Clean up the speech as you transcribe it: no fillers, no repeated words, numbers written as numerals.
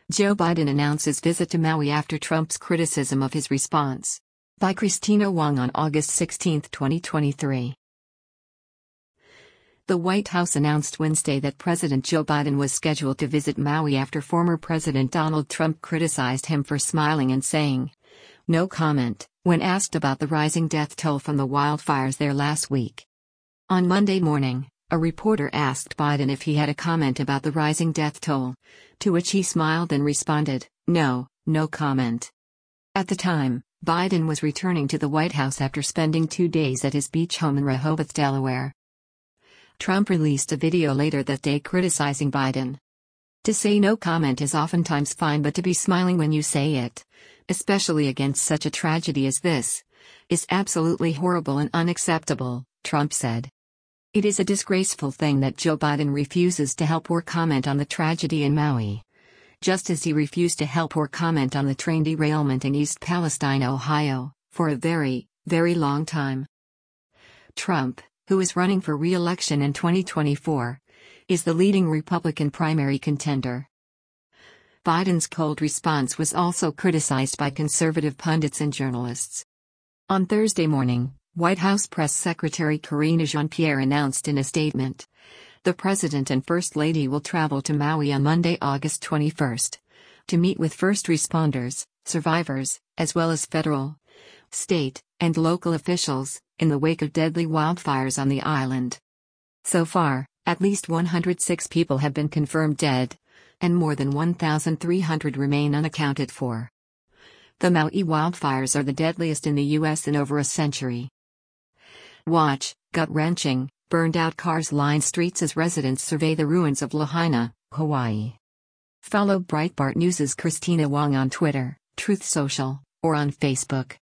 Joe Biden announces visit to Maui after Trump's criticism of his response. By Christina Wong on August 16, 2023. The White House announced Wednesday that President Joe Biden was scheduled to visit Maui after former President Donald Trump criticized him for smiling and saying, "No comment," when asked about the rising death toll from the wildfires there last week. On Monday morning, a reporter asked Biden if he had a comment about the rising death toll, to which he smiled and responded, "No comment." At the time, Biden was returning to the White House after spending 2 days at his beach home in Rehoboth, Delaware. Trump released a video later that day criticizing Biden. To say no comment is oftentimes fine, but to be smiling when you say it, especially against such a tragedy as this, is absolutely horrible and unacceptable, Trump said. It is a disgraceful thing that Joe Biden refuses to help or comment on the tragedy in Maui, just as he refused to help or comment on the train derailment in East Palestine, Ohio, for a very, very long time. Trump, who is running for re-election in 2024, is the leading Republican primary contender. Biden's cold response was also criticized by conservative pundits and journalists. On Thursday morning, White House Press Secretary Karine Jean-Pierre announced in a statement, the President and First Lady will travel to Maui on Monday, August 21, to meet with first responders, survivors, as well as federal, state, and local officials, in the wake of deadly wildfires on the island. So far, at least 106 people have been confirmed dead, and more than 1,300 remain unaccounted for. The Maui wildfires are the deadliest in the U.S. in over a century. Watch, gut-wrenching, burned-out cars line streets as residents survey the ruins of Lahaina, Hawaii. Follow Breitbart News' Christina Wong on Twitter, Truth Social, or on Facebook.